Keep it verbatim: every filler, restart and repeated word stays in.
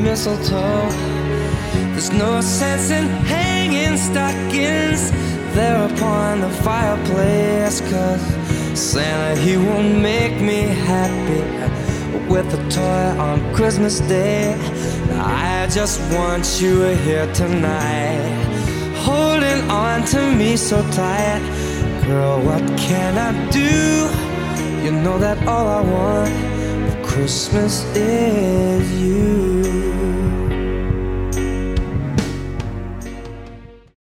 mistletoe. There's no sense in hanging stockings there upon the fireplace, 'cause Santa, he won't make me happy with a toy on Christmas Day. I just want you here tonight, holding on to me so tight. Girl, what can I do? You know that all I want for Christmas is you.